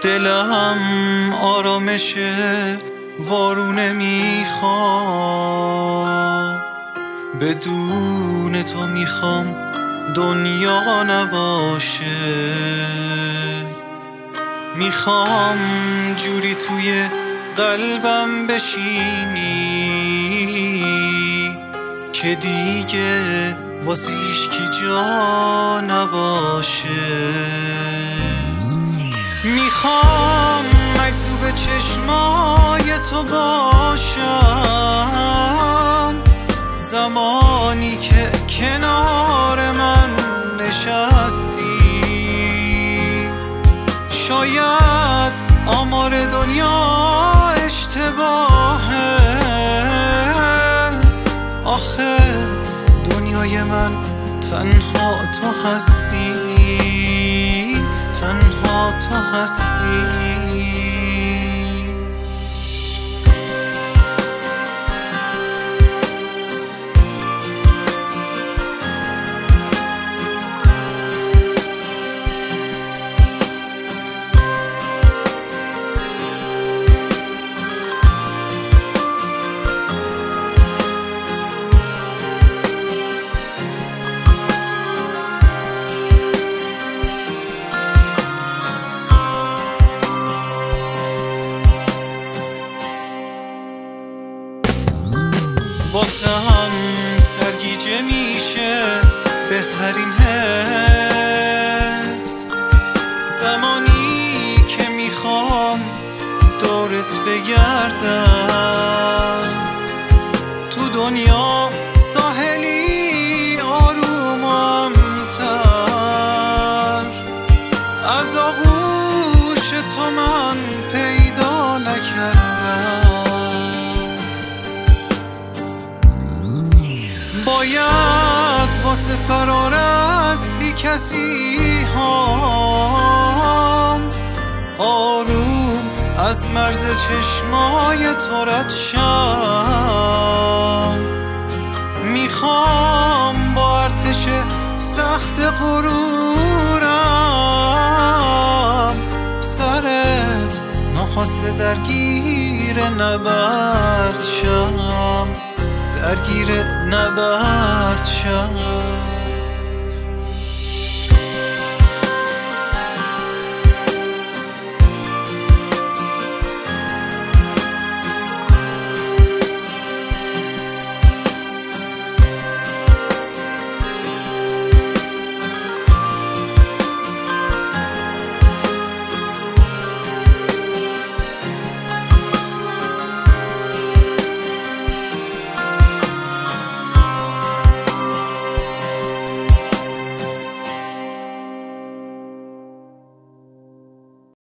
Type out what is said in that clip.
دلم آرامش وارونه میخوام، بدون تو میخوام دنیا نباشه. میخوام جوری توی قلبم بشینی که دیگه واسه هیچکی جا نباشه. میخوام مکتوب چشمای تو باشم، زمانی که کنار من نشستی. شاید آمار دنیا اشتباهه، آخه دنیای من تنها تو هستی، تنها تو هستی. واسم سرگیجه میشه بهترین حس، زمانی که میخوام دورت بگردم. تو دنیا ساحلی آروم و امن‌تر، از آغوش تو من پیدا نکردم. باید واسه فرار از بی کسی هام آروم از مرز چشمای تو رد شم. میخوام با ارتش سخت غرورم سرت ناخواسته درگیر نبرد شم، درگیر نبرد شم.